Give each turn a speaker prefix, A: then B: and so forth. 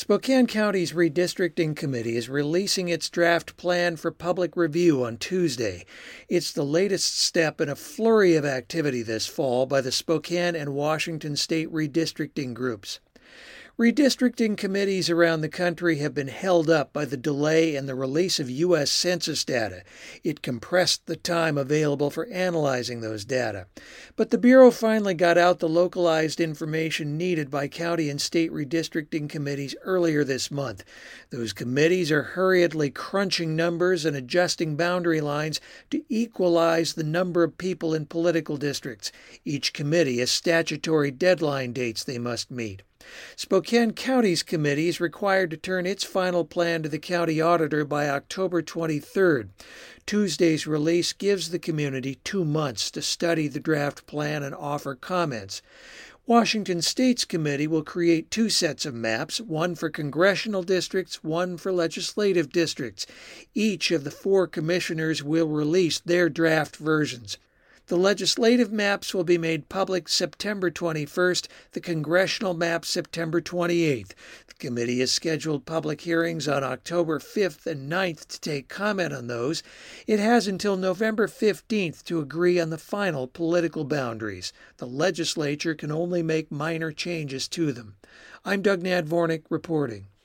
A: Spokane County's Redistricting Committee is releasing its draft plan for public review on Tuesday. It's the latest step in a flurry of activity this fall by the Spokane and Washington state redistricting groups. Redistricting committees around the country have been held up by the delay in the release of U.S. Census data. It compressed the time available for analyzing those data. But the Bureau finally got out the localized information needed by county and state redistricting committees earlier this month. Those committees are hurriedly crunching numbers and adjusting boundary lines to equalize the number of people in political districts. Each committee has statutory deadline dates they must meet. Spokane County's committee is required to turn its final plan to the county auditor by October 23rd. Tuesday's release gives the community 2 months to study the draft plan and offer comments. Washington State's committee will create 2 sets of maps, one for congressional districts, one for legislative districts. Each of the 4 commissioners will release their draft versions. The legislative maps will be made public September 21st, the congressional maps September 28th. The committee has scheduled public hearings on October 5th and 9th to take comment on those. It has until November 15th to agree on the final political boundaries. The legislature can only make minor changes to them. I'm Doug Nadvornik reporting.